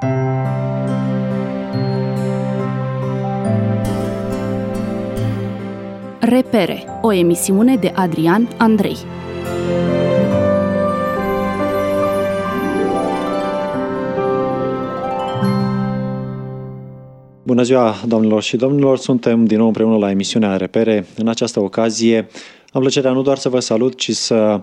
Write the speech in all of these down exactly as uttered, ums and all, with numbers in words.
Repere, o emisiune de Adrian Andrei. Bună ziua, doamnelor și domnilor! Suntem din nou împreună la emisiunea Repere. În această ocazie am plăcerea nu doar să vă salut, ci să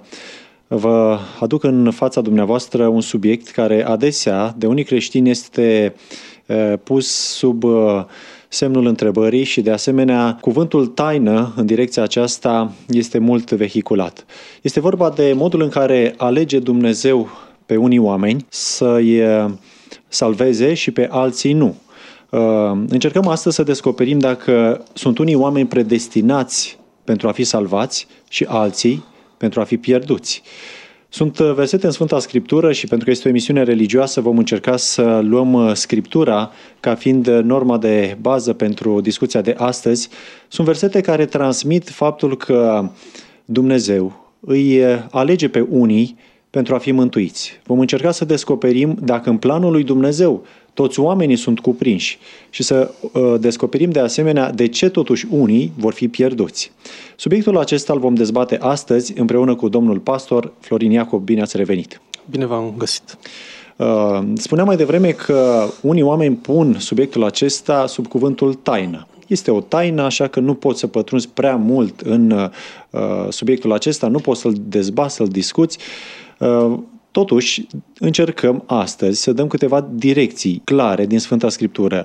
vă aduc în fața dumneavoastră un subiect care adesea de unii creștini este pus sub semnul întrebării și de asemenea cuvântul taină în direcția aceasta este mult vehiculat. Este vorba de modul în care alege Dumnezeu pe unii oameni să-i salveze și pe alții nu. Încercăm astăzi să descoperim dacă sunt unii oameni predestinați pentru a fi salvați și alții pentru a fi pierduți. Sunt versete în Sfânta Scriptură și pentru că este o emisiune religioasă vom încerca să luăm Scriptura ca fiind norma de bază pentru discuția de astăzi. Sunt versete care transmit faptul că Dumnezeu îi alege pe unii pentru a fi mântuiți. Vom încerca să descoperim dacă în planul lui Dumnezeu toți oamenii sunt cuprinși și să uh, descoperim de asemenea de ce totuși unii vor fi pierduți. Subiectul acesta îl vom dezbate astăzi împreună cu domnul pastor Florin Iacob. Bine ați revenit! Bine v-am găsit! Uh, spuneam mai devreme că unii oameni pun subiectul acesta sub cuvântul taină. Este o taină, așa că nu poți să pătrunzi prea mult în uh, subiectul acesta, nu poți să-l dezbați, să-l discuți. Uh, Totuși, încercăm astăzi să dăm câteva direcții clare din Sfânta Scriptură.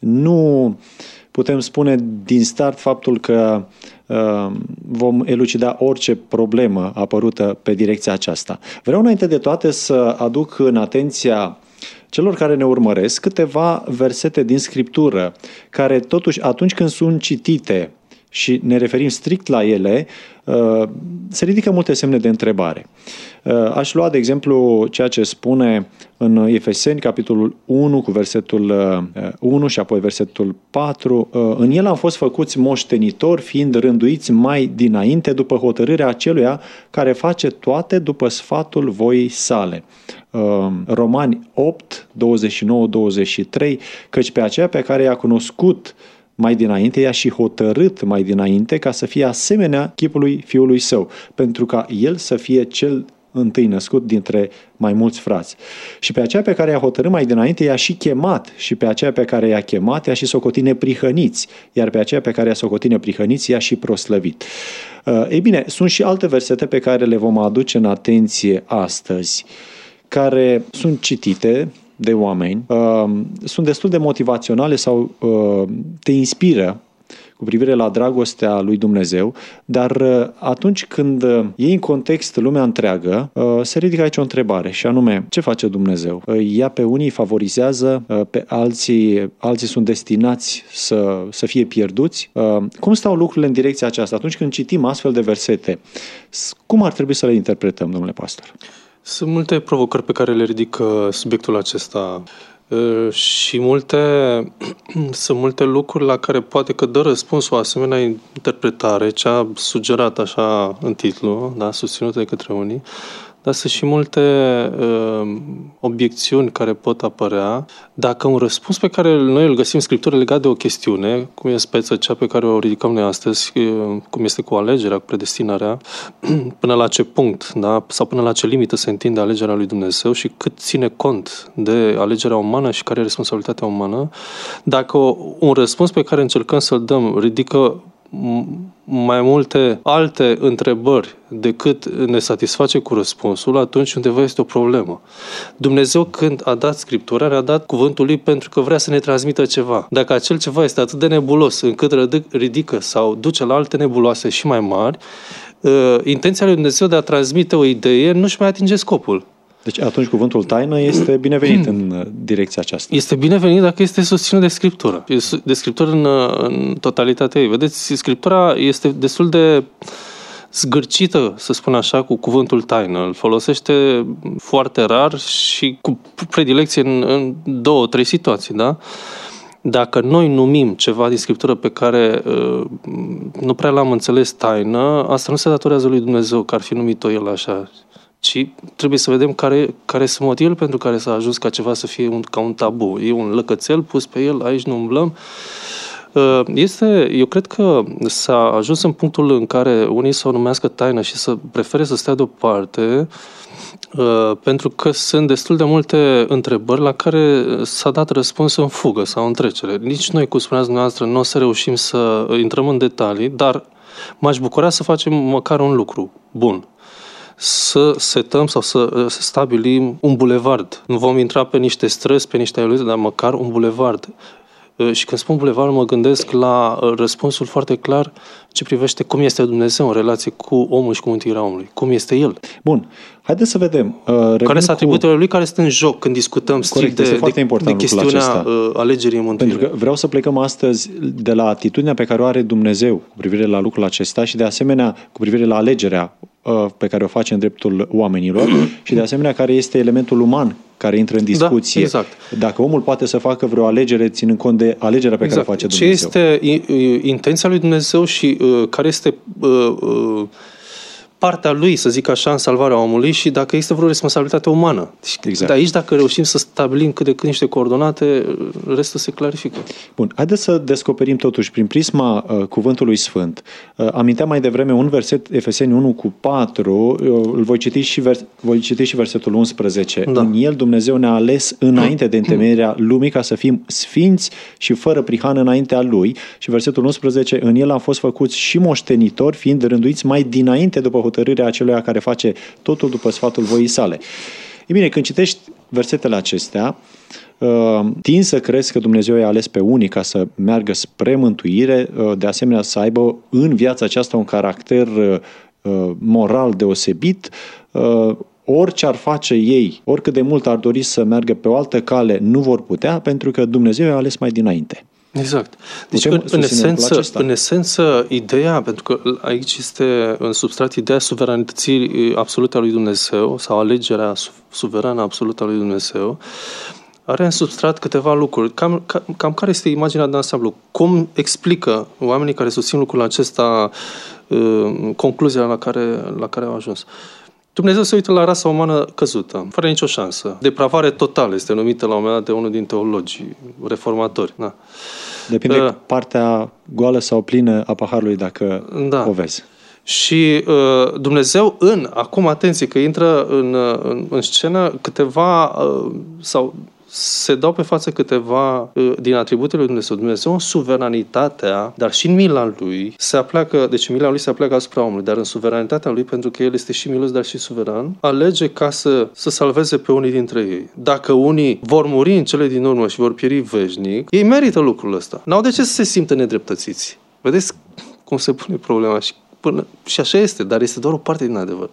Nu putem spune din start faptul că uh, vom elucida orice problemă apărută pe direcția aceasta. Vreau înainte de toate să aduc în atenția celor care ne urmăresc câteva versete din Scriptură, care totuși atunci când sunt citite și ne referim strict la ele, se ridică multe semne de întrebare. Aș lua, de exemplu, ceea ce spune în Efeseni, capitolul unu, cu versetul unu și apoi versetul patru. În el am fost făcuți moștenitori, fiind rânduiți mai dinainte după hotărârea aceluia care face toate după sfatul voii sale. Romani opt, douăzeci și nouă douăzeci și trei, căci pe aceea pe care i-a cunoscut mai dinainte, i-a și hotărât mai dinainte ca să fie asemenea chipului Fiului Său, pentru ca El să fie cel întâi născut dintre mai mulți frați. Și pe aceea pe care i-a hotărât mai dinainte, i-a și chemat, și pe aceea pe care i-a chemat, i-a și socotit neprihăniți, iar pe aceea pe care i-a socotit neprihăniți, i-a și proslăvit. Ei bine, sunt și alte versete pe care le vom aduce în atenție astăzi, care sunt citite de oameni, uh, sunt destul de motivaționale sau uh, te inspiră cu privire la dragostea lui Dumnezeu, dar uh, atunci când uh, iei în context lumea întreagă, uh, se ridică aici o întrebare și anume, ce face Dumnezeu? Uh, ia pe unii, favorizează, uh, pe alții, alții sunt destinați să, să fie pierduți. Uh, cum stau lucrurile în direcția aceasta? Atunci când citim astfel de versete, cum ar trebui să le interpretăm, domnule pastor? Sunt multe provocări pe care le ridică subiectul acesta și multe, sunt multe lucruri la care poate că dă răspuns o asemenea interpretare, cea sugerată așa în titlu, da, susținută de către unii, dar sunt și multe uh, obiecțiuni care pot apărea. Dacă un răspuns pe care noi îl găsim în Scriptură legat de o chestiune, cum e speță cea pe care o ridicăm noi astăzi, cum este cu alegerea, cu predestinarea, până la ce punct, da? Sau până la ce limită se întinde alegerea lui Dumnezeu și cât ține cont de alegerea umană și care e responsabilitatea umană, dacă un răspuns pe care încercăm să-l dăm ridică mai multe alte întrebări decât ne satisface cu răspunsul, atunci undeva este o problemă. Dumnezeu, când a dat Scriptura, ne-a dat cuvântul lui pentru că vrea să ne transmită ceva. Dacă acel ceva este atât de nebulos încât ridică sau duce la alte nebuloase și mai mari, intenția lui Dumnezeu de a transmite o idee nu-și mai atinge scopul. Deci atunci cuvântul taină este binevenit în direcția aceasta. Este binevenit dacă este susținut de Scriptură. De Scriptură în, în totalitatea ei. Vedeți, Scriptura este destul de zgârcită, să spun așa, cu cuvântul taină. Îl folosește foarte rar și cu predilecție în, în două, trei situații, da? Dacă noi numim ceva din Scriptură pe care uh, nu prea l-am înțeles taină, asta nu se datorează lui Dumnezeu, că ar fi numit-o el așa. ci trebuie să vedem care, care sunt motivele pentru care s-a ajuns ca ceva să fie un, ca un tabu. E un lăcățel pus pe el, aici nu umblăm. Este, eu cred că s-a ajuns în punctul în care unii să o numească taină și să prefere să stea deoparte, pentru că sunt destul de multe întrebări la care s-a dat răspuns în fugă sau în trecere. Nici noi, cum spuneați dumneavoastră, nu o să reușim să intrăm în detalii, dar m-aș bucura să facem măcar un lucru bun. Să setăm sau să stabilim un bulevard. Nu vom intra pe niște străzi, pe niște iluze, dar măcar un bulevard. Și când spun bulevard, mă gândesc la răspunsul foarte clar ce privește cum este Dumnezeu în relație cu omul și cu mântuirea omului. Cum este El. Bun. Haideți să vedem. Uh, care sunt atributele cu... Lui care sunt în joc când discutăm strict de, de, de chestiunea alegerii în mântuire. Pentru că vreau să plecăm astăzi de la atitudinea pe care o are Dumnezeu cu privire la lucrul acesta și de asemenea cu privire la alegerea uh, pe care o face în dreptul oamenilor și de asemenea care este elementul uman care intră în discuție. Da, exact. Dacă omul poate să facă vreo alegere ținând cont de alegerea pe exact. care o face Dumnezeu. Ce este intenția lui Dumnezeu și uh, care este uh, uh, partea lui, să zic așa, în salvarea omului și dacă există vreo responsabilitate umană. Exact. De aici, dacă reușim să stabilim cât de cât niște coordonate, restul se clarifică. Bun, haideți să descoperim totuși prin prisma uh, Cuvântului Sfânt. Uh, aminteam mai devreme un verset, Efeseni unu cu patru, uh, îl voi citi și, vers- voi citi și versetul unsprezece. Da. În el Dumnezeu ne-a ales înainte de întemeierea lumii ca să fim sfinți și fără prihană înaintea Lui. Și versetul unsprezece, în el am fost făcuți și moștenitori, fiind rânduiți mai dinainte după hotărârea aceluia care face totul după sfatul voii sale. E bine, când citești versetele acestea, tin să crezi că Dumnezeu i-a ales pe unii ca să meargă spre mântuire, de asemenea să aibă în viața aceasta un caracter moral deosebit, orice ar face ei, oricât de mult ar dori să meargă pe o altă cale, nu vor putea, pentru că Dumnezeu i-a ales mai dinainte. Exact. Deci, în, în, esență, în esență, ideea, pentru că aici este în substrat ideea suveranității absolute a lui Dumnezeu sau alegerea suverană absolută a lui Dumnezeu, are în substrat câteva lucruri. Cam, cam, cam care este imaginea de ansamblu? Cum explică oamenii care susțin lucrul acesta concluzia la care, la care au ajuns? Dumnezeu se uită la rasa umană căzută, fără nicio șansă. Depravare totală este numită la un moment dat de unul din teologii reformatori. Da. Depinde uh, partea goală sau plină a paharului, dacă da. o vezi. Și uh, Dumnezeu în, acum atenție că intră în, în, în scenă câteva, uh, sau se dau pe față câteva uh, din atributele lui Dumnezeu. Dumnezeu în suveranitatea, dar și în mila lui, se apleacă, deci mila lui se apleacă asupra omului, dar în suveranitatea lui, pentru că el este și milos, dar și suveran, alege ca să, să salveze pe unii dintre ei. Dacă unii vor muri în cele din urmă și vor pieri veșnic, ei merită lucrul ăsta. N-au de ce să se simtă nedreptățiți. Vedeți cum se pune problema și Până, și așa este, dar este doar o parte din adevăr.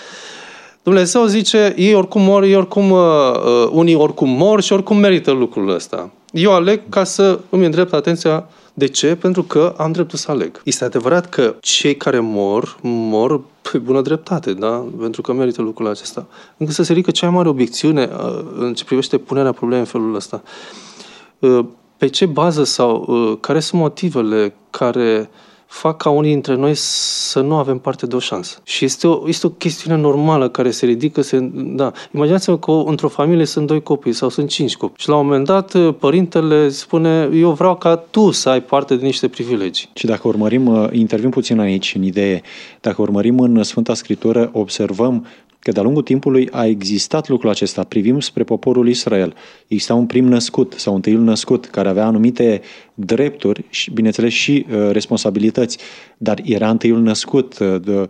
Dumnezeu zice, ei oricum mor, ei oricum, uh, unii oricum mor și oricum merită lucrul ăsta. Eu aleg ca să îmi îndrept atenția. De ce? Pentru că am dreptul să aleg. Este adevărat că cei care mor, mor pe bună dreptate, da? Pentru că merită lucrul acesta. Încă să se ridică cea mai mare obiecțiune uh, în ce privește punerea problemei în felul ăsta. Uh, pe ce bază sau uh, care sunt motivele care fac ca unii dintre noi să nu avem parte de o șansă. Și este o, este o chestiune normală care se ridică. Se, da. Imaginați-vă că într-o familie sunt doi copii sau sunt cinci copii. Și la un moment dat părintele spune, eu vreau ca tu să ai parte de niște privilegii. Și dacă urmărim, intervin puțin aici în idee, dacă urmărim în Sfânta Scriptură, observăm că de-a lungul timpului a existat lucrul acesta. Privim spre poporul Israel. Exista un prim născut sau un tâiul născut care avea anumite drepturi și, bineînțeles, și uh, responsabilități, dar era întâiul născut. De,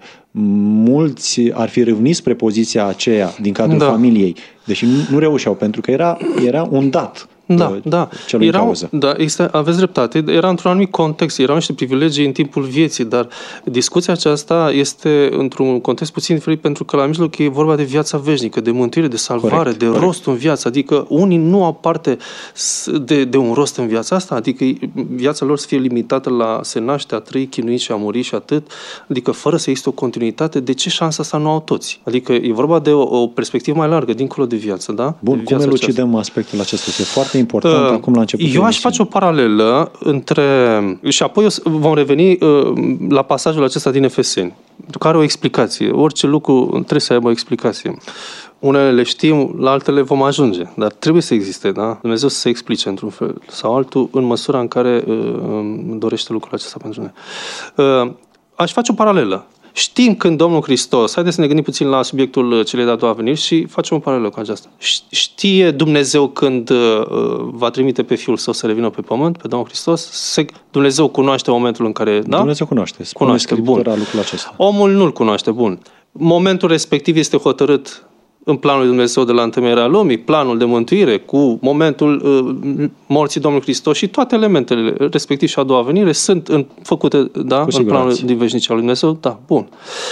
mulți ar fi râvnit spre poziția aceea din cadrul da. familiei, deși nu, nu reușeau, pentru că era, era un dat. Da, da. Erau, da este, aveți dreptate. Era într-un anumit context, erau niște privilegii în timpul vieții, dar discuția aceasta este într-un context puțin diferit, pentru că la mijloc e vorba de viața veșnică, de mântuire, de salvare, corect, de corect. rost în viață. Adică unii nu au parte de, de un rost în viața asta, adică viața lor să fie limitată la se naște, a trăi, chinui și a muri și atât, adică fără să existe o continuitate. De ce șansa asta nu au toți? Adică e vorba de o, o perspectivă mai largă, dincolo de viață, da? Bun, cum elucidăm aspectul acesta? Este foarte important uh, acum la început. Eu aș face o paralelă între... Și apoi vom reveni uh, la pasajul acesta din Efeseni, care are o explicație. Orice lucru trebuie să aibă o explicație. Unele le știm, la altele vom ajunge, dar trebuie să existe, da? Dumnezeu să se explice într-un fel sau altul în măsura în care uh, dorește lucrul acesta pentru noi. Uh, aș face o paralelă. Știm când Domnul Hristos, haideți să ne gândim puțin la subiectul celei de-a doua veniri și facem o paralelă cu aceasta. Știe Dumnezeu când uh, va trimite pe Fiul Său să revină pe pământ, pe Domnul Hristos? Se, Dumnezeu cunoaște momentul în care... Da? Dumnezeu cunoaște. Spune cunoaște, bun. Lucrul acesta. Omul nu-l cunoaște, bun. Momentul respectiv este hotărât în planul lui Dumnezeu de la întemeierea lumii, planul de mântuire, cu momentul uh, morții Domnului Hristos și toate elementele, respectiv și a doua venire, sunt în, făcute da, în planul din veșnicia lui Dumnezeu. Da, bun.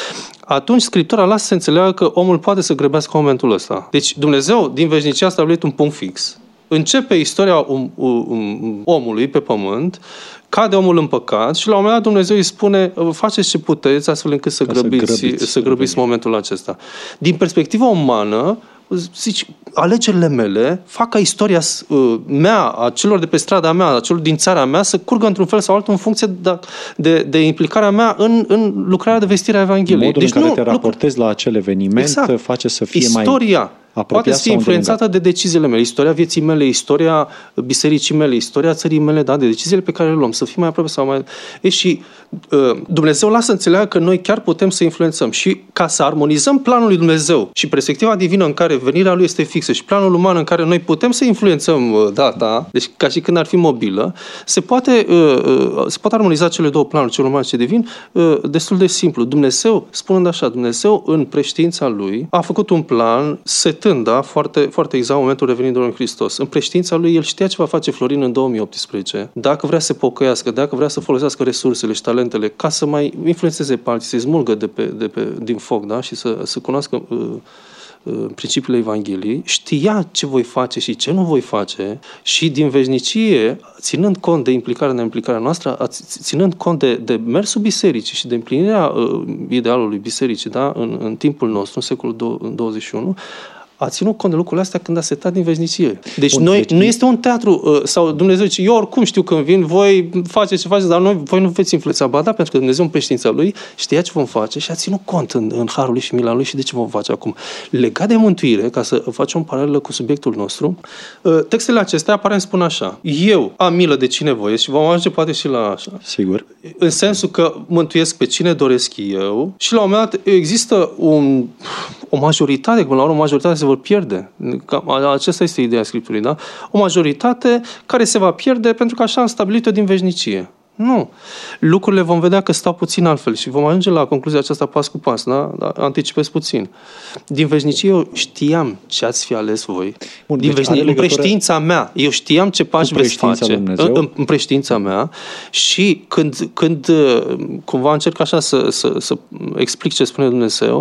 Atunci Scriptura lasă să înțeleagă că omul poate să grăbească momentul ăsta. Deci Dumnezeu din veșnicie a stabilit un punct fix. Începe istoria um, um, omului pe pământ, cade omul în păcat și la un moment dat Dumnezeu îi spune faceți ce puteți astfel încât să grăbiți, să grăbiți, să grăbiți momentul acesta. Din perspectiva umană, zici, alegerile mele fac ca istoria uh, mea, a celor de pe strada mea, a celor din țara mea să curgă într-un fel sau altul în funcție de, de, de implicarea mea în, în lucrarea de vestire a Evangheliei. Modul deci în care nu, te raportezi la acel eveniment exact. Face să fie istoria mai poate să fie influențată de deciziile mele, istoria vieții mele, istoria bisericii mele, istoria țării mele, da, de deciziile pe care le luăm, să fim mai aproape sau mai... E și uh, Dumnezeu lasă înțeleagă că noi chiar putem să influențăm și ca să armonizăm planul lui Dumnezeu și perspectiva divină în care venirea lui este fixă și planul uman în care noi putem să influențăm uh, data, deci ca și când ar fi mobilă, se poate, uh, uh, se poate armoniza cele două planuri, cel uman și cel divin, uh, destul de simplu. Dumnezeu, spunând așa, Dumnezeu în preștiința lui a făcut un plan setând, da, foarte, foarte exact momentul revenind Domnului Hristos. În preștiința lui, el știa ce va face Florin în două mii optsprezece, dacă vrea să se pocăiască, dacă vrea să folosească resursele și talentele ca să mai influențeze pe alții, să-i smulgă de pe, de pe, din foc, da, și să, să cunoască uh, principiile Evangheliei, știa ce voi face și ce nu voi face și din veșnicie, ținând cont de implicarea neimplicarea noastră, ținând cont de, de mersul bisericii și de împlinirea uh, idealului bisericii, da, în, în timpul nostru, în secolul douăzeci și unu, a ținut cont de lucrurile astea când a setat din veșnicie. Deci, Bun, noi, deci nu este un teatru, uh, sau Dumnezeu zice, eu oricum știu când vin, voi faceți ce faceți, dar noi, voi nu veți influența. Ba da, pentru că Dumnezeu în preștiința Lui știa ce vom face și a ținut cont în, în harul Lui și mila Lui și de ce vom face acum. Legat de mântuire, ca să facem o paralelă cu subiectul nostru, uh, textele acestea aparent spun așa: eu am milă de cine voiesc și vom ajunge poate și la așa. Sigur. În sensul că mântuiesc pe cine doresc eu și la un moment dat există un, o majoritate, până la urmă o majoritate se vor pierde. Aceasta este ideea Scripturii, da? O majoritate care se va pierde pentru că așa am stabilit-o din veșnicie. Nu. Lucrurile vom vedea că stau puțin altfel și vom ajunge la concluzia aceasta pas cu pas, da? Da, anticipez puțin. Din veșnicie eu știam ce ați fi ales voi. Bun, din deci veșnicie, în preștiința mea, eu știam ce pași veți face în, în preștiința mea și când, când cumva încerc așa să, să, să explic ce spune Dumnezeu,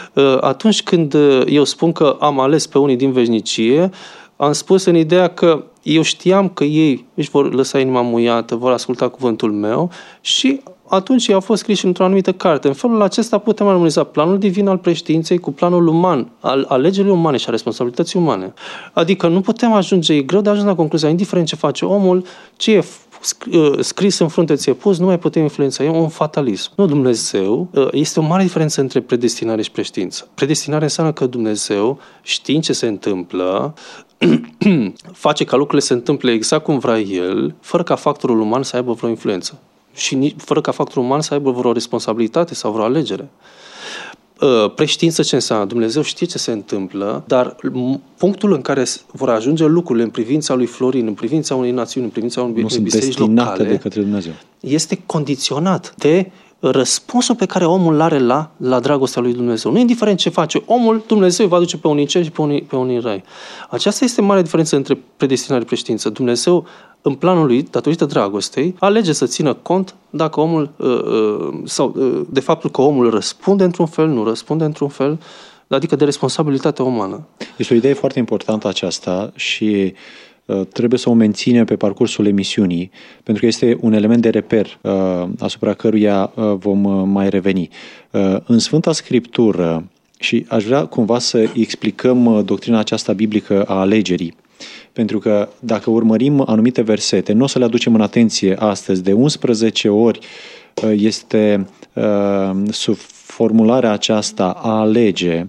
atunci când eu spun că am ales pe unii din veșnicie, am spus în ideea că eu știam că ei își vor lăsa inima muiată, vor asculta cuvântul meu și atunci ei au fost scriși într-o anumită carte. În felul acesta putem armoniza planul divin al preștiinței cu planul uman, al alegerii umane și a responsabilității umane. Adică nu putem ajunge, e greu de a ajunge la concluzia, indiferent ce face omul, ce e scris în frunte ți-e pus, nu mai putem influența. E un fatalism. Nu, Dumnezeu, este o mare diferență între predestinare și preștiință. Predestinare înseamnă că Dumnezeu, știind ce se întâmplă, face ca lucrurile se întâmple exact cum vrea El, fără ca factorul uman să aibă vreo influență. Și fără ca factorul uman să aibă vreo responsabilitate sau vreo alegere. Preștiință ce înseamnă? Dumnezeu știe ce se întâmplă, dar punctul în care vor ajunge lucrurile în privința lui Florin, în privința unei națiuni, în privința unei biserici locale, de către Dumnezeu, este condiționat de răspunsul pe care omul îl are la, la dragostea lui Dumnezeu. Nu indiferent ce face omul, Dumnezeu va duce pe unii în cer și pe unii, pe unii în rai. Aceasta este mare diferență între predestinare și preștiință. Dumnezeu, în planul lui, datorită dragostei, alege să țină cont dacă omul, sau de faptul că omul răspunde într-un fel, nu răspunde într-un fel, adică de responsabilitatea umană. Este o idee foarte importantă aceasta și trebuie să o menținem pe parcursul emisiunii, pentru că este un element de reper uh, asupra căruia uh, vom uh, mai reveni. Uh, în Sfânta Scriptură, și aș vrea cumva să explicăm uh, doctrina aceasta biblică a alegerii, Pentru că dacă urmărim anumite versete, nu o să le aducem în atenție astăzi, de unsprezece ori este uh, sub formularea aceasta a alege,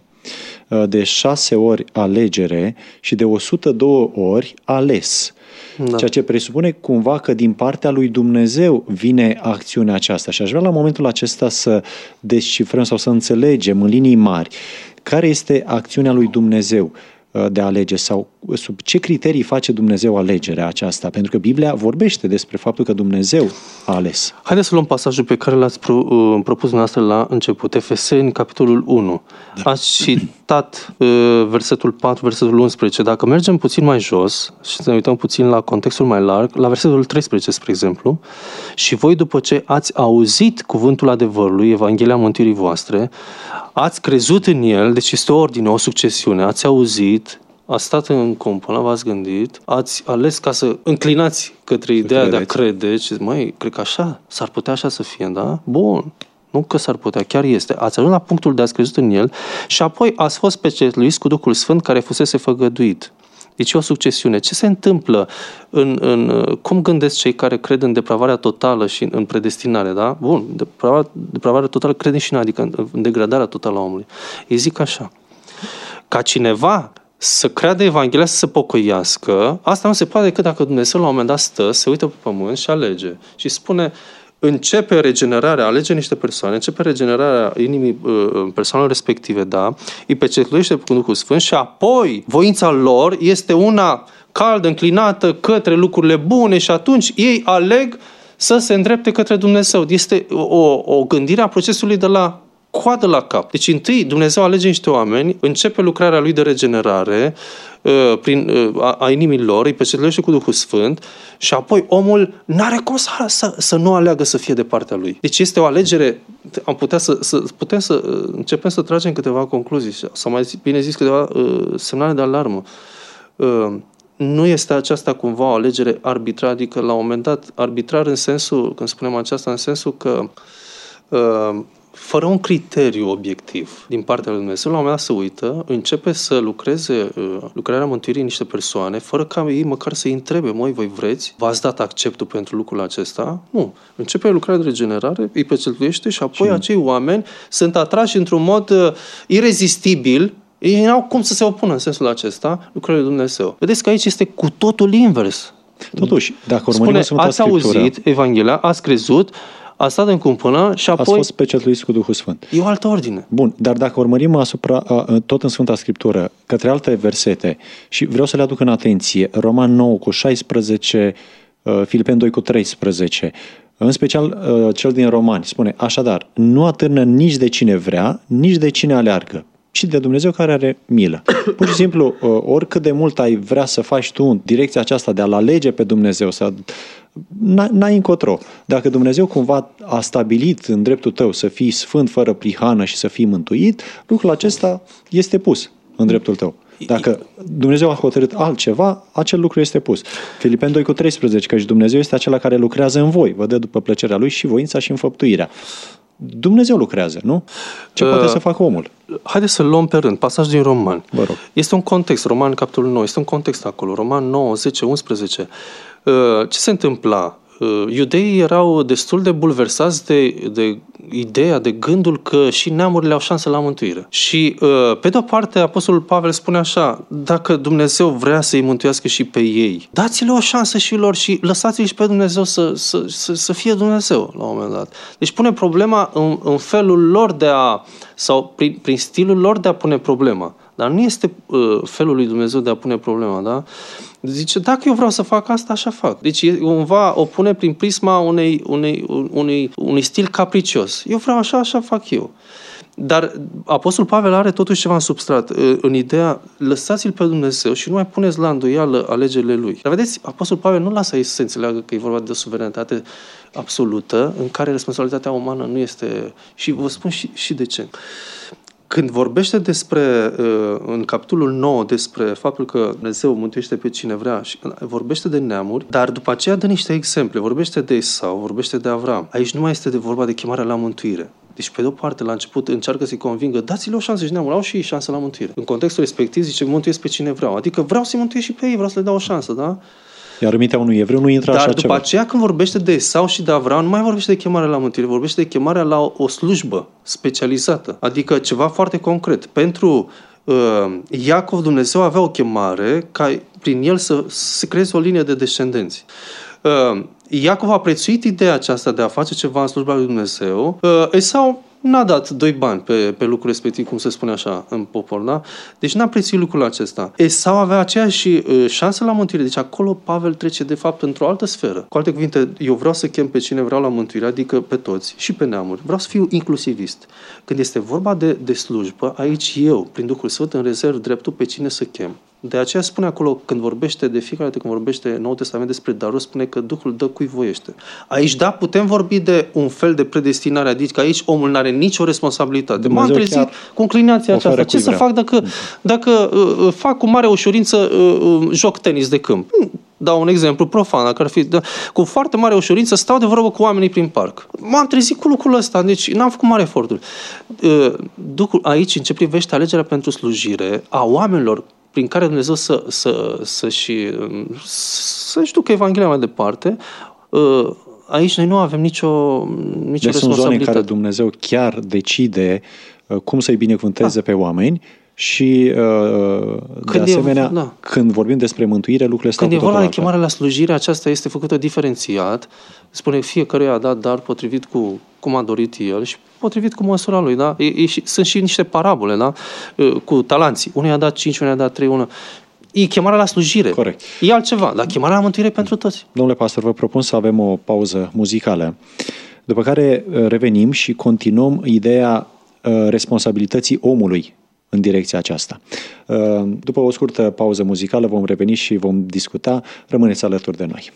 de șase ori alegere și de o sută doi ori ales. Da. Ceea ce presupune cumva că din partea lui Dumnezeu vine acțiunea aceasta. Și aș vrea la momentul acesta să descifrăm sau să înțelegem în linii mari care este acțiunea lui Dumnezeu de a alege sau sub ce criterii face Dumnezeu alegerea aceasta. Pentru că Biblia vorbește despre faptul că Dumnezeu a ales. Haideți să luăm pasajul pe care l-ați pro, uh, propus dumneavoastră la început. Efeseni, capitolul unu. Da. Ați citat uh, versetul patru, versetul unsprezece. Dacă mergem puțin mai jos și să ne uităm puțin la contextul mai larg, la versetul treisprezece, spre exemplu, și voi după ce ați auzit cuvântul adevărului, Evanghelia mântuirii voastre, ați crezut în el, deci este o ordine, o succesiune, ați auzit, ați stat în cumpănă, v-ați gândit, ați ales ca să înclinați către ideea de a crede și măi, cred că așa, s-ar putea așa să fie, da? Bun, nu că s-ar putea, chiar este. Ați ajuns la punctul de a-ți crezut în el și apoi ați fost pecetluiți cu Duhul Sfânt care fusese făgăduit. Deci e o succesiune. Ce se întâmplă? În, în, cum gândesc cei care cred în depravarea totală și în, în predestinare, da? Bun, depravarea, depravarea totală crede și în, adică în, în degradarea totală a omului. Ei zic așa, ca cineva să creadă Evanghelia, să se pocăiască, asta nu se poate decât dacă Dumnezeu la un moment dat stă, se uită pe pământ și alege. Și spune, începe regenerarea, alege niște persoane, începe regenerarea inimii persoanelor respective, da, îi pecetluiește cu Duhul Sfânt și apoi voința lor este una caldă, înclinată către lucrurile bune și atunci ei aleg să se îndrepte către Dumnezeu. Este o, o gândire a procesului de la coadă la cap. Deci întâi Dumnezeu alege niște oameni, începe lucrarea lui de regenerare uh, prin, uh, a, a inimii lor, îi pecetluiește cu Duhul Sfânt și apoi omul n-are cum să, să, să nu aleagă să fie de partea lui. Deci este o alegere, am putea să, să putem să uh, începem să tragem câteva concluzii sau mai bine zis câteva uh, semnale de alarmă. Uh, nu este aceasta cumva o alegere arbitrară, adică la un moment dat arbitrar în sensul, când spunem aceasta, în sensul că uh, fără un criteriu obiectiv din partea lui Dumnezeu, la un moment dat se uită, începe să lucreze uh, lucrarea mântuirii niște persoane, fără ca ei măcar să-i întrebe, măi, voi vreți? V-ați dat acceptul pentru lucrul acesta? Nu. Începe lucrarea de regenerare, îi pecetluiește și apoi și acei oameni sunt atrași într-un mod uh, irezistibil. Ei n-au cum să se opună în sensul acesta lucrările lui Dumnezeu. Vedeți că aici este cu totul invers. Totuși, dacă urmărim Sfânta ați Scriptură, auzit Evanghelia, ați crezut, a stat în cumpănă și apoi... ați fost pecetluiți cu Duhul Sfânt. E o altă ordine. Bun, dar dacă urmărim asupra, tot în Sfânta Scriptură, către alte versete, și vreau să le aduc în atenție, Roman nouă cu șaisprezece, Filipeni doi cu treisprezece, în special cel din Romani, spune, așadar, nu atârnă nici de cine vrea, nici de cine aleargă, ci de Dumnezeu care are milă. Pur și simplu, oricât de mult ai vrea să faci tu în direcția aceasta de a-L alege pe Dumnezeu, să n-ai încotro. Dacă Dumnezeu cumva a stabilit în dreptul tău să fii sfânt, fără prihană și să fii mântuit, lucrul acesta este pus în dreptul tău. Dacă Dumnezeu a hotărât altceva, acel lucru este pus. Filipeni doi cu treisprezece, căci Dumnezeu este acela care lucrează în voi, vă dă după plăcerea Lui și voința și înfăptuirea. Dumnezeu lucrează, nu? Ce uh, poate să facă omul? Haideți să luăm pe rând. Pasaj din Roman. Vă rog. Este un context. Roman, capitolul nouă. Este un context acolo. Roman nouă, zece, unsprezece. Uh, ce se întâmpla? Uh, iudeii erau destul de bulversați de, de ideea, de gândul că și neamurile au șansă la mântuire. Și uh, pe de-o parte, Apostolul Pavel spune așa, dacă Dumnezeu vrea să-i mântuiască și pe ei, dați-le o șansă și lor și lăsați-l și pe Dumnezeu să, să, să, să fie Dumnezeu la un moment dat. Deci pune problema în, în felul lor de a, sau prin, prin stilul lor de a pune problema. Dar nu este uh, felul lui Dumnezeu de a pune problema, da? Zice, dacă eu vreau să fac asta, așa fac. Deci cumva o pune prin prisma unei, unei, unei, unui stil capricios. Eu vreau așa, așa fac eu. Dar Apostolul Pavel are totuși ceva în substrat, în ideea, lăsați-l pe Dumnezeu și nu mai puneți la îndoială alegerile lui. Dar vedeți, Apostolul Pavel nu lasă aici să înțeleagă că e vorba de o suveranitate absolută, în care responsabilitatea umană nu este... Și vă spun și, și de ce. Când vorbește despre, în capitolul nouă, despre faptul că Dumnezeu mântuiește pe cine vrea, și vorbește de neamuri, dar după aceea dă niște exemple, vorbește de Esau, vorbește de Avram. Aici nu mai este de vorba de chemarea la mântuire. Deci, pe de-o parte, la început încearcă să-i convingă, dați-le o șansă și neamul, au și ei șansă la mântuire. În contextul respectiv zice, mântuiesc pe cine vreau. Adică vreau să-i mântuiesc și pe ei, vreau să le dau o șansă, da? Iar în mintea unui evreu nu intră Dar așa după ceva. aceea, când vorbește de Esau și de Avram, nu mai vorbește de chemarea la mântuire, vorbește de chemarea la o, o slujbă specializată. Adică ceva foarte concret. Pentru uh, Iacov, Dumnezeu avea o chemare ca prin el să se creeze o linie de descendenți. Uh, Iacov a prețuit ideea aceasta de a face ceva în slujba lui Dumnezeu. Uh, Esau n-a dat doi bani pe, pe lucrul respectiv, cum se spune așa în popor, da? Deci n-a prețuit lucrul acesta. Esau avea aceeași uh, șansă la mântuire. Deci acolo Pavel trece de fapt într-o altă sferă. Cu alte cuvinte, eu vreau să chem pe cine vreau la mântuire, adică pe toți și pe neamuri. Vreau să fiu inclusivist. Când este vorba de, de slujbă, aici eu, prin Duhul Sfânt, îmi rezerv dreptul pe cine să chem. De aceea spune acolo, când vorbește de fiecare dată, când vorbește Noul Testament despre daruri, spune că Duhul dă cui voiește. Aici, da, putem vorbi de un fel de predestinare, adică aici omul nu are nicio responsabilitate. M-am trezit cu inclinația aceasta. Ce să fac dacă, dacă uh, fac cu mare ușurință uh, joc tenis de câmp? Dau un exemplu profan, dacă ar fi, da, cu foarte mare ușurință stau de vorbă cu oamenii prin parc. M-am trezit cu lucrul ăsta, deci n-am făcut mare eforturi. Uh, Duhul, aici, în ce privește alegerea pentru slujire a oamenilor prin care Dumnezeu să, să, să-și, să-și ducă Evanghelia mai departe, aici noi nu avem nicio, nicio deci responsabilitate. Sunt zone în care Dumnezeu chiar decide cum să-i binecuvânteze da. pe oameni și, de când asemenea, e, da. când vorbim despre mântuire, lucrurile stau cu totul altfel. Când e vorba de chemare la slujire, aceasta este făcută diferențiat. Spune fiecăruia a dat dar potrivit cu cum a dorit el și potrivit cu măsura lui, da? E, e, sunt și niște parabole, da? Cu talanții. Unul i-a dat cinci, unul i-a dat trei, unul... E chemarea la slujire. Corect. E altceva, dar chemarea la mântuire pentru toți. Domnule pastor, vă propun să avem o pauză muzicală, după care revenim și continuăm ideea responsabilității omului în direcția aceasta. După o scurtă pauză muzicală vom reveni și vom discuta. Rămâneți alături de noi.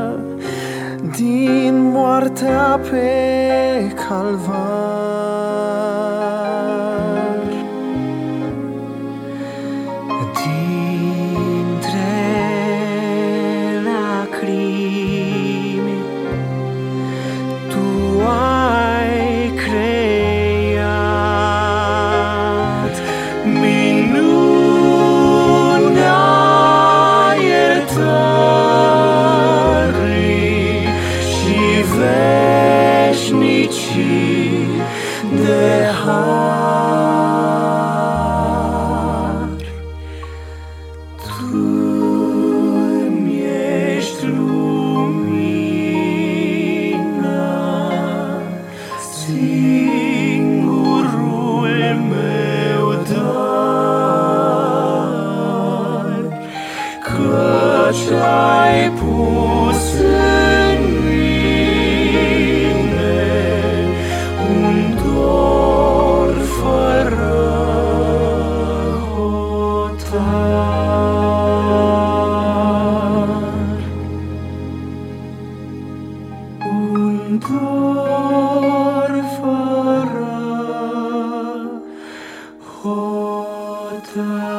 Din moartea pe calvar. ai pus în mine un dor fără hotar, un dor fără hotar.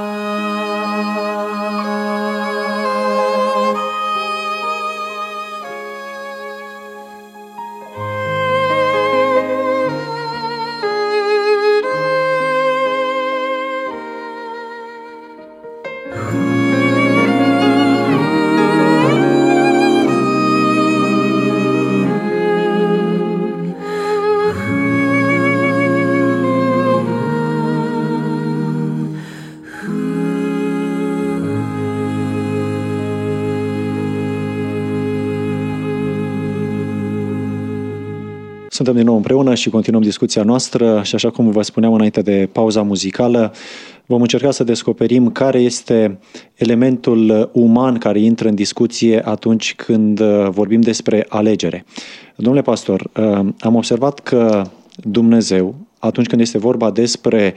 Suntem din nou împreună și continuăm discuția noastră și așa cum vă spuneam înainte de pauza muzicală, vom încerca să descoperim care este elementul uman care intră în discuție atunci când vorbim despre alegere. Domnule pastor, am observat că Dumnezeu, atunci când este vorba despre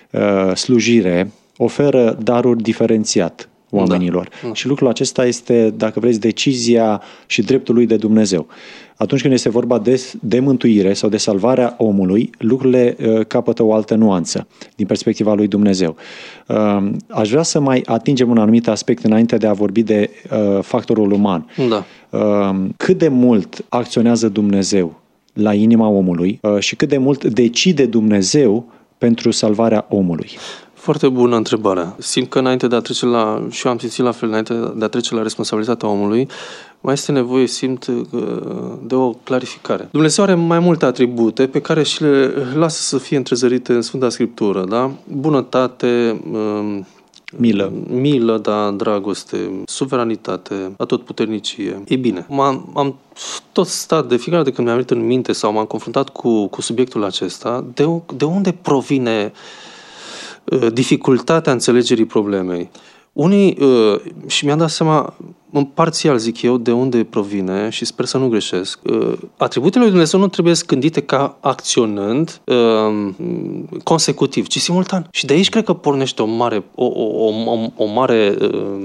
slujire, oferă daruri diferențiat oamenilor. Da. Și lucrul acesta este, dacă vreți, decizia și dreptul lui de Dumnezeu. Atunci când este vorba de, de mântuire sau de salvarea omului, lucrurile uh, capătă o altă nuanță din perspectiva lui Dumnezeu. Uh, aș vrea să mai atingem un anumit aspect înainte de a vorbi de uh, factorul uman. Da. Uh, cât de mult acționează Dumnezeu la inima omului uh, și cât de mult decide Dumnezeu pentru salvarea omului? Foarte bună întrebare. Simt că înainte de a trece la, și eu am simțit la fel, înainte de a trece la responsabilitatea omului, mai este nevoie, simt, de o clarificare. Dumnezeu are mai multe atribute pe care și le lasă să fie întrezărite în Sfânta Scriptură, da? Bunătate, milă, milă, da, dragoste, suveranitate, atotputernicie. E bine, m-am, am tot stat de fiecare dată când mi-am venit în minte sau m-am confruntat cu, cu subiectul acesta, de, de unde provine dificultatea înțelegerii problemei. Unii, și mi-am dat seama, în parțial zic eu, de unde provine și sper să nu greșesc. Atributele lui Dumnezeu nu trebuie gândite ca acționând consecutiv, ci simultan. Și de aici cred că pornește o mare, o, o, o, o mare,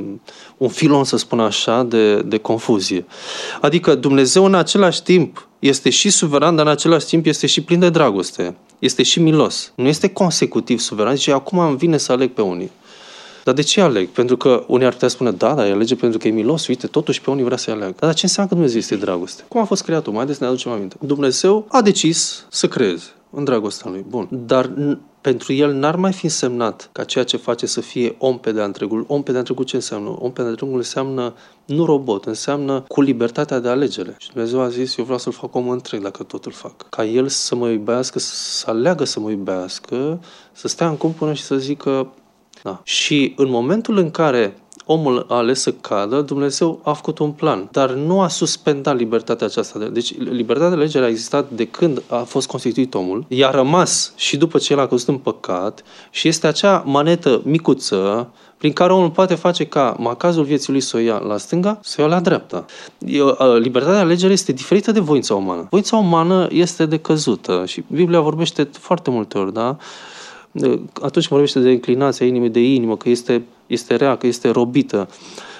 un filon, să spun așa, de, de confuzie. Adică Dumnezeu în același timp este și suveran, dar în același timp este și plin de dragoste. Este și milos. Nu este consecutiv suveran. Zice, acum îmi vine să aleg pe unii. Dar de ce aleg? Pentru că unii ar putea spune, da, dar îi alege pentru că e milos, uite, totuși pe unii vrea să-i aleagă. Dar ce înseamnă că Dumnezeu este dragoste? Cum a fost creat omul? Haideți să ne aducem aminte. Dumnezeu a decis să creeze în dragostea lui. Bun. Dar n- pentru el n-ar mai fi însemnat ca ceea ce face să fie om pe de-a întregul. Om pe de-a întregul ce înseamnă? Om pe de-a întregul înseamnă nu robot, înseamnă cu libertatea de alegere. Și Dumnezeu a zis, eu vreau să-l fac om întreg dacă tot îl fac. Ca el să mă iubească, să aleagă să mă iubească, să stea în cumpănă și să zică da. Și în momentul în care omul a ales să cadă, Dumnezeu a făcut un plan, dar nu a suspendat libertatea aceasta. Deci libertatea de alegere a existat de când a fost constituit omul, i-a rămas și după ce el a căzut în păcat și este acea manetă micuță prin care omul poate face ca macazul vieții lui să o ia la stânga, să o ia la dreapta. Libertatea de alegere este diferită de voința umană. Voința umană este decăzută și Biblia vorbește foarte multe ori, da? Atunci când vorbește de inclinația inimii, de inimă, că este, este rea, că este robită,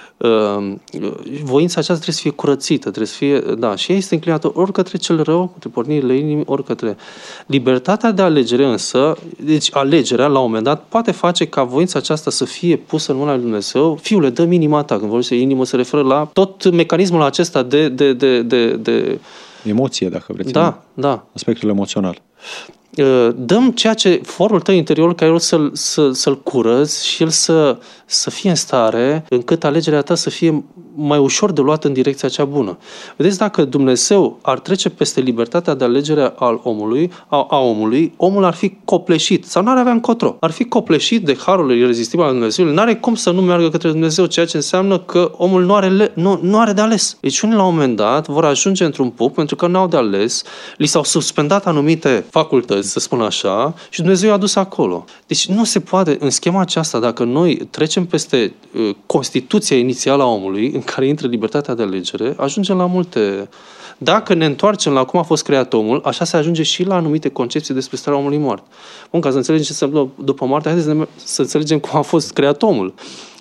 voința aceasta trebuie să fie curățită, trebuie să fie, da, și ea este înclinată ori către cel rău, către pornirile inimii, ori către libertatea de alegere însă, deci alegerea la un moment dat poate face ca voința aceasta să fie pusă în mâna lui Dumnezeu. Fiule, dă-mi inima ta. Când vorbește inimă se referă la tot mecanismul acesta de, de, de, de, de... emoție, dacă vreți. Da, da. Aspectul emoțional. Dăm ceea ce forul tău interior, ca el să-l, să, să-l curăți și el să, să fie în stare încât alegerea ta să fie mai ușor de luat în direcția cea bună. Vedeți, dacă Dumnezeu ar trece peste libertatea de alegere al omului, a, a omului, omul ar fi copleșit sau n-ar avea încotro. Ar fi copleșit de harul irezistibil al Dumnezeu. N-are cum să nu meargă către Dumnezeu, ceea ce înseamnă că omul nu are, nu, nu are de ales. Deci unii la un moment dat vor ajunge într-un punct pentru că nu au de ales, li s-au suspendat anumite facultăți, să spun așa, și Dumnezeu i-a dus acolo. Deci nu se poate, în schema aceasta, dacă noi trecem peste uh, Constituția inițială a omului, în care intră libertatea de alegere, ajungem la multe... Dacă ne întoarcem la cum a fost creat omul, așa se ajunge și la anumite concepții despre starea omului mort. Bun, ca să înțelegem ce se întâmplă după moarte, haideți să înțelegem cum a fost creat omul.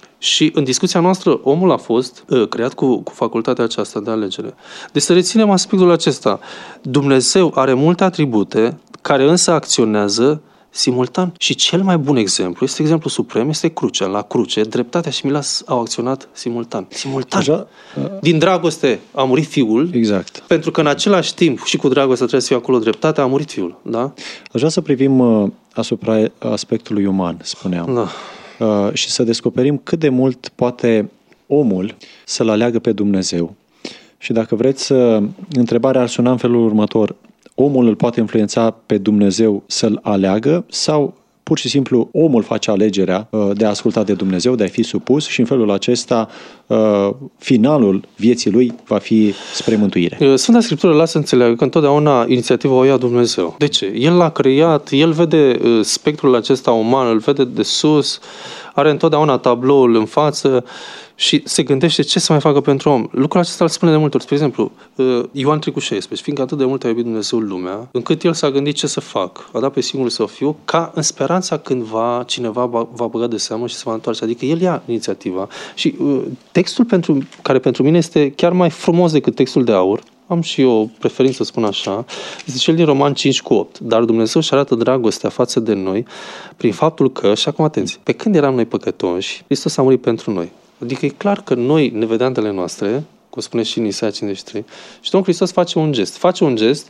Și în discuția noastră, omul a fost uh, creat cu, cu facultatea aceasta de alegere. Deci să reținem aspectul acesta. Dumnezeu are multe atribute care însă acționează simultan. Și cel mai bun exemplu, este exemplu suprem, este crucea. La cruce, dreptatea și mila au acționat simultan. Simultan. Așa, uh... Din dragoste a murit fiul. Exact. Pentru că în același timp și cu dragoste trebuie să fie acolo dreptatea, a murit fiul. Da? Aș vrea să privim uh, asupra aspectului uman, spuneam. Da. Uh, și să descoperim cât de mult poate omul să-L aleagă pe Dumnezeu. Și dacă vreți, uh, întrebarea ar suna în felul următor. Omul îl poate influența pe Dumnezeu să-L aleagă sau pur și simplu omul face alegerea uh, de a asculta de Dumnezeu, de a fi supus și în felul acesta uh, finalul vieții lui va fi spre mântuire? Sfânta Scriptură lasă înțeleagă că întotdeauna inițiativa o ia Dumnezeu. De ce? El l-a creat, El vede uh, spectrul acesta uman, îl vede de sus, are întotdeauna tabloul în față și se gândește ce să mai facă pentru om. Lucrul acesta îl spune de multe ori. Spre exemplu, Ioan trei cu șaisprezece, fiindcă atât de mult a iubit Dumnezeu lumea, încât el s-a gândit ce să fac. A dat pe singurul său fiu, ca în speranța cândva cineva va băga de seamă și se va întoarce. Adică el ia inițiativa. Și textul pentru, care pentru mine este chiar mai frumos decât textul de aur, am și eu o preferință să spun așa, este cel din Roman cinci cu opt. Dar Dumnezeu își arată dragostea față de noi prin faptul că, și acum atenție, pe când eram noi păcătoși, Hristos a murit pentru noi. Adică e clar că noi, nevedeantele noastre, cum spune și în Isaia cincizeci și trei, și Domnul Hristos face un gest. Face un gest,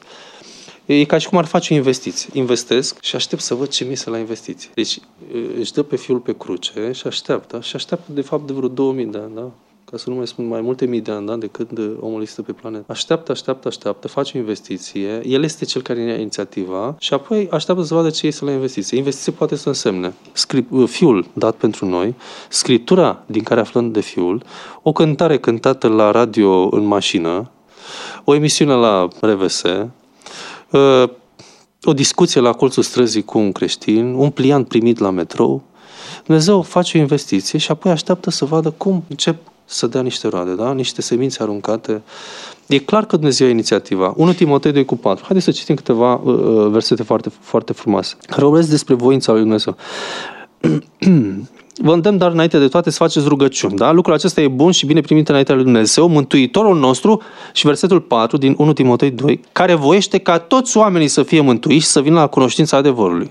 e ca și cum ar face o investiție. Investesc și aștept să văd ce mi se la investiție. Deci își dă pe fiul pe cruce și așteaptă. Și așteaptă de fapt de vreo două mii de ani, da? Ca să nu mai spun mai multe mii de ani, da? De când omul există pe planetă. Așteaptă, așteaptă, așteaptă, face o investiție, el este cel care ia inițiativa și apoi așteaptă să vadă ce este la investiție. Investiție poate să însemne scrip- fiul dat pentru noi, scriptura din care aflăm de fiul, o cântare cântată la radio în mașină, o emisiune la R V S, o discuție la colțul străzii cu un creștin, un pliant primit la metrou. Dumnezeu face o investiție și apoi așteaptă să vadă cum încep să dea niște roade, da? Niște semințe aruncate. E clar că Dumnezeu ia inițiativa. unu Timotei doi cu patru. Haideți să citim câteva uh, versete foarte, foarte frumoase, care vorbesc despre voința lui Dumnezeu. Vă îndemn, dar înainte de toate să faceți rugăciuni. Da? Lucrul acesta e bun și bine primit înaintea lui Dumnezeu, Mântuitorul nostru, și versetul patru din unu Timotei doi, care voiește ca toți oamenii să fie mântuiți și să vină la cunoștința adevărului.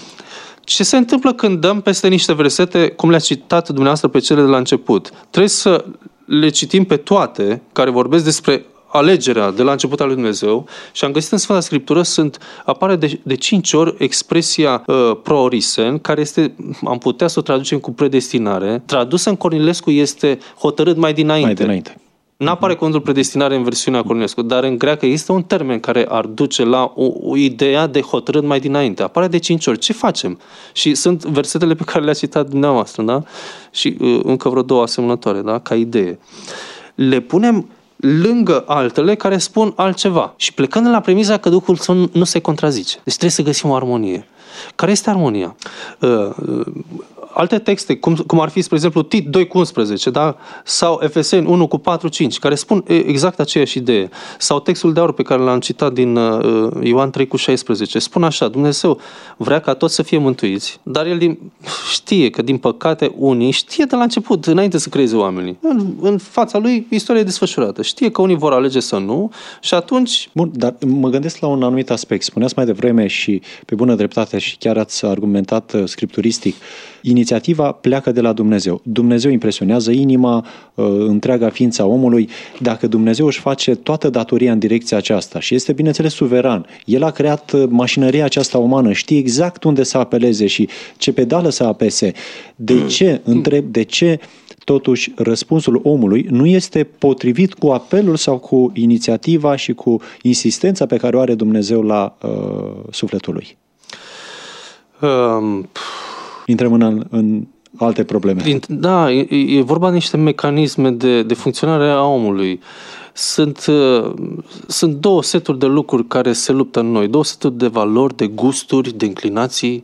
Ce se întâmplă când dăm peste niște versete, cum le-a citat dumneavoastră pe cele de la început? Trebuie să le citim pe toate, care vorbesc despre alegerea de la început al lui Dumnezeu, și am găsit în Sfânta Scriptură, sunt, apare de, de cinci ori expresia uh, pro-orisen, care este, am putea să o traducem cu predestinare. Tradusă în Cornilescu este hotărât mai dinainte. Mai dinainte. N-apare cuvântul predestinare în versiunea Cornilescu, dar în greacă există un termen care ar duce la o, o idee de hotărât mai dinainte. Apare de cinci ori. Ce facem? Și sunt versetele pe care le-a citat dumneavoastră, da? Și uh, încă vreo două asemănătoare, da? Ca idee. Le punem lângă altele care spun altceva. Și plecând de la premiza că Duhul Sfânt nu se contrazice. Deci trebuie să găsim o armonie. Care este armonia? Uh, uh, Alte texte, cum, cum ar fi, spre exemplu, Tit doi cu unsprezece, da? Sau Efeseni unu cu patru cinci, care spun exact aceeași idee. Sau textul de aur pe care l-am citat din uh, Ioan trei cu șaisprezece. Spun așa: Dumnezeu vrea ca toți să fie mântuiți, dar El din, știe că, din păcate, unii știe de la început, înainte să creeze oamenii. În, în fața Lui, istoria e desfășurată. Știe că unii vor alege să nu și atunci... Bun, dar mă gândesc la un anumit aspect. Spuneați mai devreme și pe bună dreptate și chiar ați argumentat uh, scripturistic. Inițiativa pleacă de la Dumnezeu. Dumnezeu impresionează inima, întreaga ființa omului. Dacă Dumnezeu își face toată datoria în direcția aceasta și este, bineînțeles, suveran, El a creat mașinăria aceasta umană, știe exact unde să apeleze și ce pedală să apese. De ce, întreb, de ce totuși răspunsul omului nu este potrivit cu apelul sau cu inițiativa și cu insistența pe care o are Dumnezeu la uh, sufletul lui? Um... Intrăm în, în alte probleme. Da, e, e vorba de niște mecanisme de, de funcționare a omului. Sunt, uh, sunt două seturi de lucruri care se luptă în noi, două seturi de valori, de gusturi, de inclinații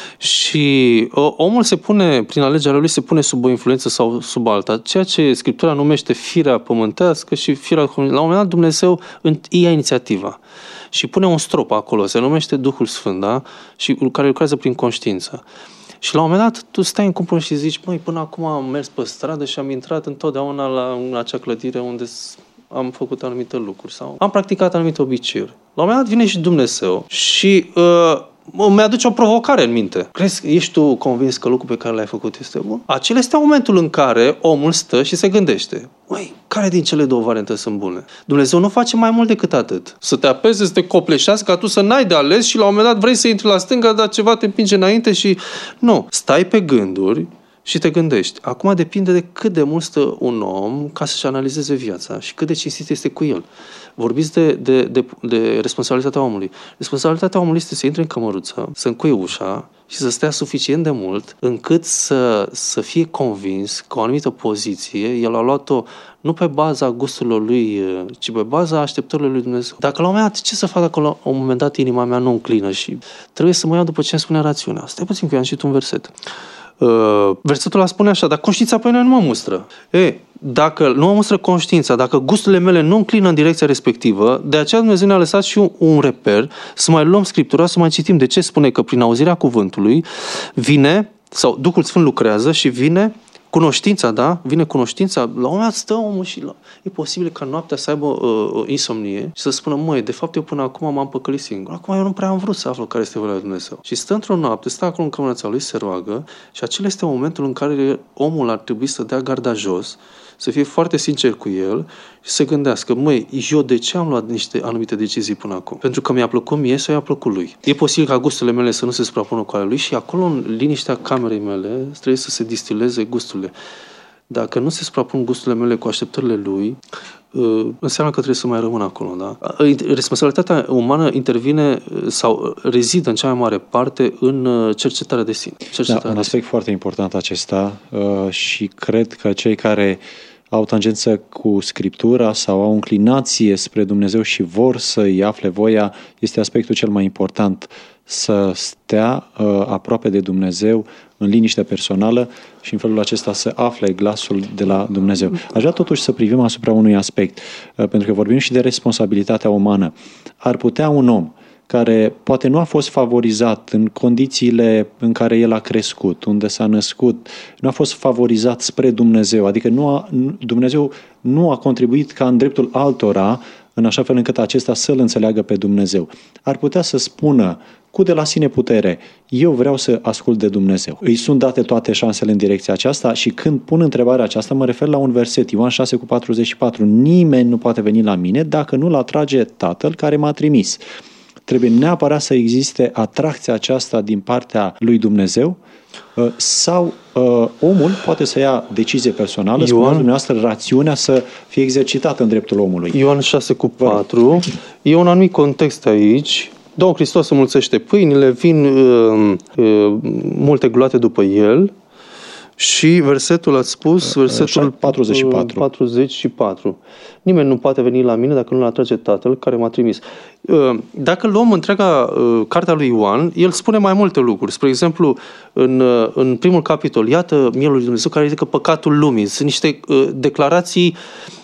și uh, omul se pune, prin alegerea lui, se pune sub o influență sau sub alta, ceea ce Scriptura numește firea pământească și firea... La un moment dat Dumnezeu ia inițiativa și pune un strop acolo, se numește Duhul Sfânt, da? Și care lucrează prin conștiință. Și la un moment dat tu stai în cumpăr și zici, măi, până acum am mers pe stradă și am intrat întotdeauna la, la acea clădire unde am făcut anumite lucruri sau am practicat anumite obiceiuri. La un moment dat vine și Dumnezeu și uh, mi-aduce o provocare în minte. Crezi, ești tu convins că lucrul pe care l-ai făcut este bun? Acela este momentul în care omul stă și se gândește, măi, care din cele două variante sunt bune? Dumnezeu nu face mai mult decât atât. Să te apeze, să te copleșească, ca tu să n-ai de ales și la un moment dat vrei să intri la stânga, dar ceva te împinge înainte și... Nu, stai pe gânduri și te gândești. Acum depinde de cât de mult stă un om ca să-și analizeze viața și cât de cinstit este cu el. Vorbiți de, de, de, de responsabilitatea omului. Responsabilitatea omului este să intre în cămăruță, să încuie ușa și să stea suficient de mult încât să, să fie convins că o anumită poziție el a luat-o nu pe baza gusturilor lui, ci pe baza așteptărilor lui Dumnezeu. Dacă la un moment dat, ce să fac dacă la un moment dat inima mea nu înclină și trebuie să mă iau după ce îmi spune rațiunea? Stai puțin că eu am citit un verset. Uh, versetul ăla spune așa, dar conștiința pe noi nu mă mustră. E, dacă nu mă mustră conștiința, dacă gusturile mele nu înclină în direcția respectivă, de aceea Dumnezeu ne-a lăsat și un, un reper să mai luăm Scriptura, să mai citim de ce spune că prin auzirea cuvântului vine, sau Duhul Sfânt lucrează și vine cunoștința, da? Vine cunoștința. La un moment dat stă omul și la... e posibil ca noaptea să aibă uh, insomnie și să spună, măi, de fapt eu până acum m-am păcălit singur. Acum eu nu prea am vrut să aflu care este voia lui Dumnezeu. Și stă într-o noapte, stă acolo în cămăruța lui, se roagă și acela este momentul în care omul ar trebui să dea garda jos, să fie foarte sincer cu el și să gândească, măi, eu de ce am luat niște anumite decizii până acum? Pentru că mi-a plăcut mie sau i-a plăcut lui? E posibil ca gusturile mele să nu se suprapună cu ale lui și acolo, în liniștea camerei mele, trebuie să se distileze gusturile. Dacă nu se suprapun gusturile mele cu așteptările lui, înseamnă că trebuie să mai rămân acolo, da? Responsabilitatea umană intervine sau rezidă în cea mai mare parte în cercetarea de sine. Cercetarea da, un aspect sine. Foarte important acesta și cred că cei care au tangență cu Scriptura sau au înclinație spre Dumnezeu și vor să-i afle voia, este aspectul cel mai important, să stea uh, aproape de Dumnezeu în liniște personală și în felul acesta să afle glasul de la Dumnezeu. Aș vrea totuși să privim asupra unui aspect, uh, pentru că vorbim și de responsabilitatea umană. Ar putea un om care poate nu a fost favorizat în condițiile în care el a crescut, unde s-a născut, nu a fost favorizat spre Dumnezeu, adică nu a, Dumnezeu nu a contribuit ca în dreptul altora, în așa fel încât acesta să-L înțeleagă pe Dumnezeu. Ar putea să spună cu de la sine putere, eu vreau să ascult de Dumnezeu. Îi sunt date toate șansele în direcția aceasta și când pun întrebarea aceasta mă refer la un verset, Ioan șase cu patruzeci și patru, nimeni nu poate veni la mine dacă nu-L atrage Tatăl care m-a trimis. Trebuie neapărat să existe atracția aceasta din partea lui Dumnezeu sau uh, omul poate să ia decizie personală, Ioan, spuneți dumneavoastră, rațiunea să fie exercitată în dreptul omului. Ioan șase cu patru, e un anumit context aici. Domnul Hristos înmulțește pâinile, vin uh, uh, multe gloate după el și versetul ați spus, versetul patruzeci și patru. patruzeci și patru. Nimeni nu poate veni la mine dacă nu-L atrage Tatăl care m-a trimis. Dacă luăm întreaga cartea lui Ioan, el spune mai multe lucruri. Spre exemplu, în, în primul capitol, iată mielul lui Dumnezeu care ridică păcatul lumii. Sunt niște declarații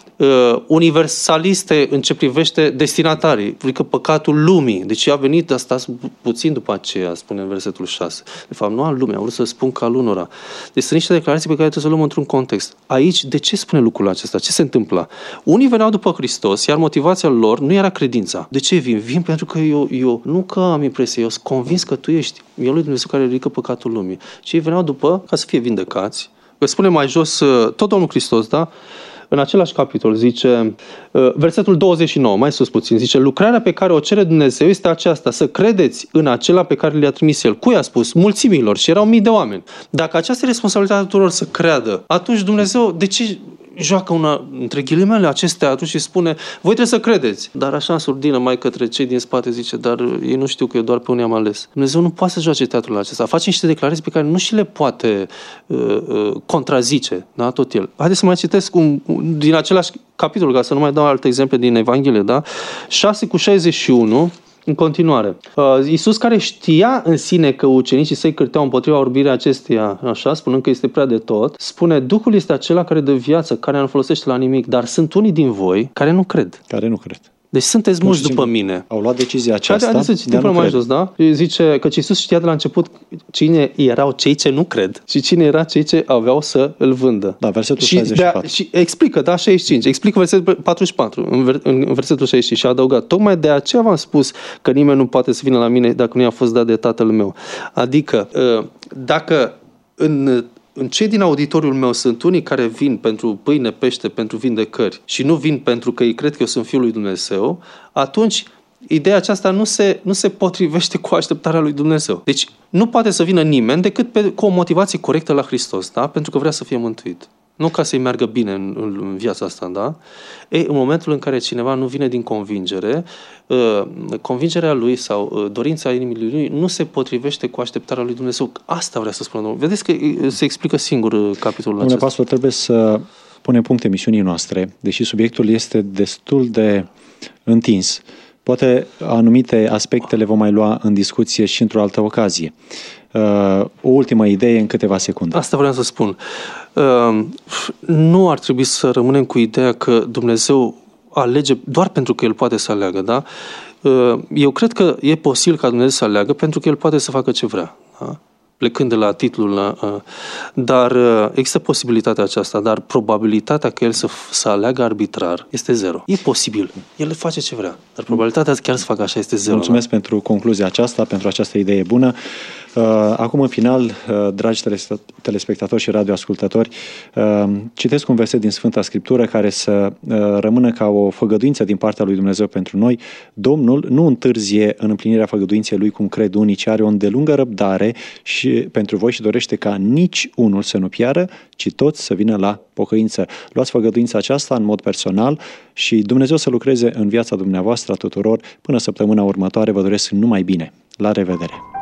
universaliste în ce privește destinatarii, adică păcatul lumii. Deci a venit asta puțin după aceea, spune în versetul șase. De fapt, nu al lumii, a vrut să spun ca al unora. Deci sunt niște declarații pe care trebuie să le luăm într-un context. Aici, de ce spune lucrul acesta? Ce se întâmplă? Unii veneau după Hristos, iar motivația lor nu era credința. De ce vin? Vin pentru că eu, eu nu că am impresie, eu sunt convins că tu ești mielul lui Dumnezeu care ridică păcatul lumii. Și ei veneau după ca să fie vindecați. Vă spune mai jos, tot Domnul Hristos, da? În același capitol zice, versetul douăzeci și nouă, mai sus puțin, zice, lucrarea pe care o cere Dumnezeu este aceasta, să credeți în acela pe care le-a trimis El. Cui a spus? Mulțimilor și erau mii de oameni. Dacă aceasta e responsabilitatea tuturor să creadă, atunci Dumnezeu, de ce joacă una, între ghilimele acestea atunci și spune, voi trebuie să credeți. Dar așa în surdină mai către cei din spate zice, dar ei nu știu că eu doar pe unii am ales. Dumnezeu nu poate să joace teatrul acesta. Face niște declarații pe care nu și le poate uh, uh, contrazice, da, tot el. Haideți să mai citesc un, un, din același capitol, ca să nu mai dau alte exemple din Evanghelie, da? șase cu șaizeci și unu, în continuare. Uh, Iisus, care știa în sine că ucenicii săi cârteau împotriva orbirii acesteia, așa, spunând că este prea de tot, spune, Duhul este acela care dă viață, care nu folosește la nimic, dar sunt unii din voi care nu cred. Care nu cred. Deci sunteți mulți după mine. Au luat decizia aceasta. Haideți să citim până mai jos, da? Zice că Iisus știa de la început cine erau cei ce nu cred și cine era cei ce aveau să îl vândă. Da, versetul și șaizeci și patru. De a, și explică, da, șaizeci și cinci. Explică versetul patruzeci și patru, în, ver, în versetul șaizeci și cinci și a adăugat. Tocmai de aceea v-am spus că nimeni nu poate să vină la mine dacă nu i-a fost dat de Tatăl meu. Adică, dacă în În cei din auditoriul meu sunt unii care vin pentru pâine, pește, pentru vindecări și nu vin pentru că ei cred că eu sunt Fiul lui Dumnezeu, atunci ideea aceasta nu se, nu se potrivește cu așteptarea lui Dumnezeu. Deci nu poate să vină nimeni decât pe, cu o motivație corectă la Hristos, da? Pentru că vrea să fie mântuit. Nu ca să-i meargă bine în, în viața asta, da? Ei, în momentul în care cineva nu vine din convingere, convingerea lui sau dorința inimii lui nu se potrivește cu așteptarea lui Dumnezeu. Asta vrea să spună Domnul. Vedeți că se explică singur capitolul Domnule acesta. pastor, trebuie să punem punct emisiunii noastre, deși subiectul este destul de întins. Poate anumite aspecte le vom mai lua în discuție și într-o altă ocazie. Uh, o ultimă idee în câteva secunde. Asta vreau să spun. Uh, nu ar trebui să rămânem cu ideea că Dumnezeu alege doar pentru că El poate să aleagă, da? Uh, eu cred că e posibil ca Dumnezeu să aleagă pentru că El poate să facă ce vrea, da? Plecând de la titlul, uh, dar uh, există posibilitatea aceasta, dar probabilitatea că El să, să aleagă arbitrar este zero. E posibil. El face ce vrea, dar probabilitatea chiar să facă așa este zero. Mulțumesc da? pentru concluzia aceasta, pentru această idee bună. Acum, în final, dragi telespectatori și radioascultători, citesc un verset din Sfânta Scriptură care să rămână ca o făgăduință din partea lui Dumnezeu pentru noi. Domnul nu întârzie în împlinirea făgăduinței lui, cum cred unii, ci are o îndelungă răbdare și pentru voi și dorește ca nici unul să nu piară, ci toți să vină la pocăință. Luați făgăduința aceasta în mod personal și Dumnezeu să lucreze în viața dumneavoastră a tuturor. Până săptămâna următoare vă doresc numai bine. La revedere!